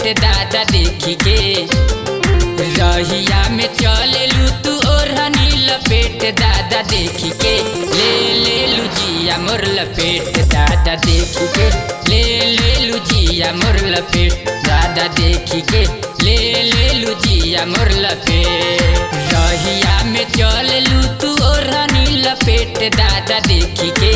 लपेट दादा देखी के। रहिया में चलेलू तू ओढ़नी लपेट दादा देखी के। ले लू जिया मोर लपेट दादा देखी के। ले लू जिया मोर लपेट दादा देखी के। ले लू जिया मोर लपेट। रहिया में चलेलू तू ओढ़नी लपेट दादा देखी के।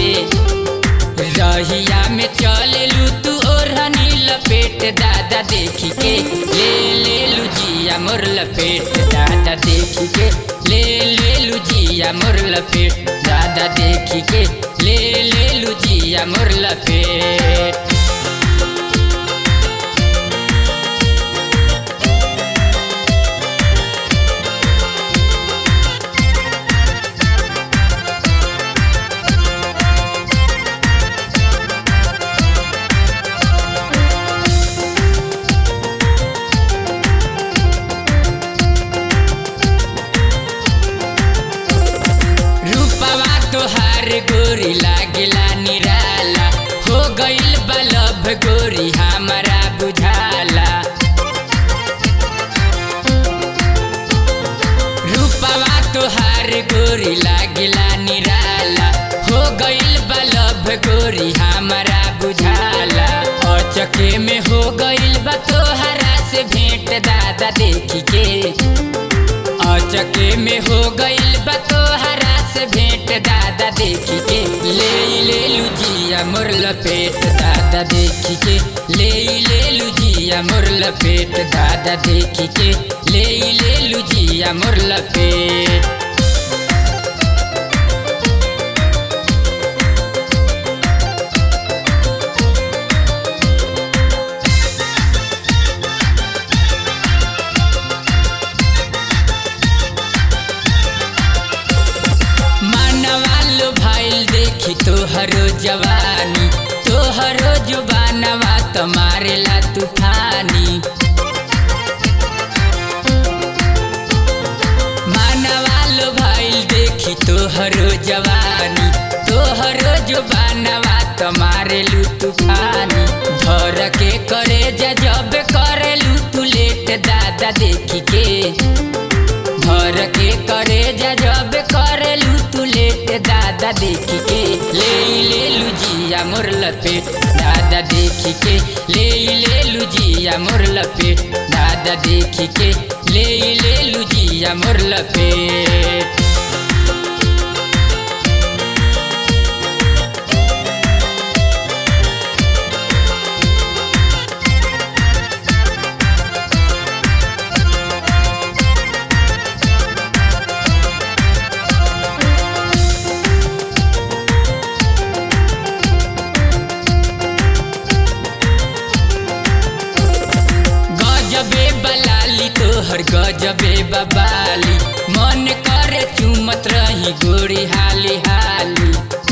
रहिया में चलेलू तू ओढ़नी लपेट दादा देखी के। ले लू जिया मोर लपेट दादा देखी के। ले लू जिया मोर लपेट दादा देखी के। ले लू जिया मोर लपेट। तोहार गोरी लागेला निराला हो गइल बा लव गोरी हमारा बुझाला। रूपवा तोहार गोरी लागेला निराला हो गइल बा लव गोरी हमारा बुझाला। अचके में हो गइल बा तोहरा से भेंट दादा देखी के। अचके में हो गइल बा तोहरा से भेंट दादा देखी के। ले लू जिया मोर लपेट दादा देखी के। ले लू जिया मोर लपेट दादा देखी के। ले लू जिया मोर लपेट। देखी तोहरो जवानी तोहरो जुबानवा तमारेला तूफानी। मानवा लो भाईल देखी तोहरो जवानी तोहरो जुबानवा तमारेलू तूफानी। धर के करे जब करेलू तू लेट दादा देखी के। धर के करे जब करेलू तू लेट दादा देखी के। ले लू जिया मोर लपेट दादा देखी के। ले लू जिया मोर लपेट दादा देखी के। ले लू जिया मोर लपेट। तोहर गजबे बबाली मन करे चुमत रही गोरी हाली हाली।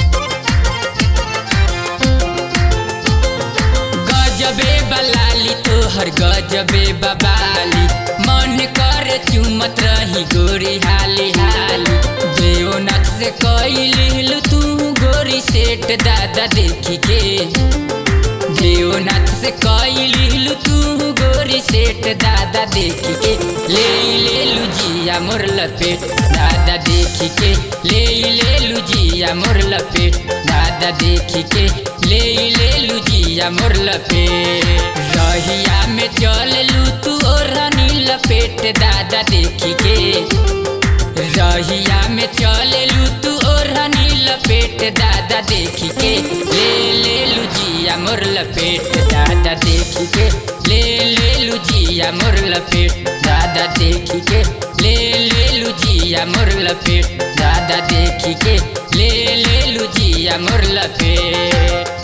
गजबे बलाली तोहर गजबे बबाली मन करे चुमत रही गोरी हाली हाली। देवनाथ से कइलू तू गोरी सेठ दादा देखी के। देवनाथ से कइलू तू गोरी सेठ दादा देखी के। ले लू जिया मोर लपेट दादा देखी के। ले लू जिया मोर लपेट दादा देखी के। ले लू जिया मोर लपेट। रहिया में चलेलू तू ओढ़नी लपेट दादा देखी के। रहिया में चलेलू तू ओढ़नी लपेट दादा देखी के। ले लू जिया मोर लपेट दादा देखी के। ले लू जिया मोर लपेट दादा देखी के। ले लू जिया मोर लपेट दादा देखी के। ले लू जिया मोर लपेट।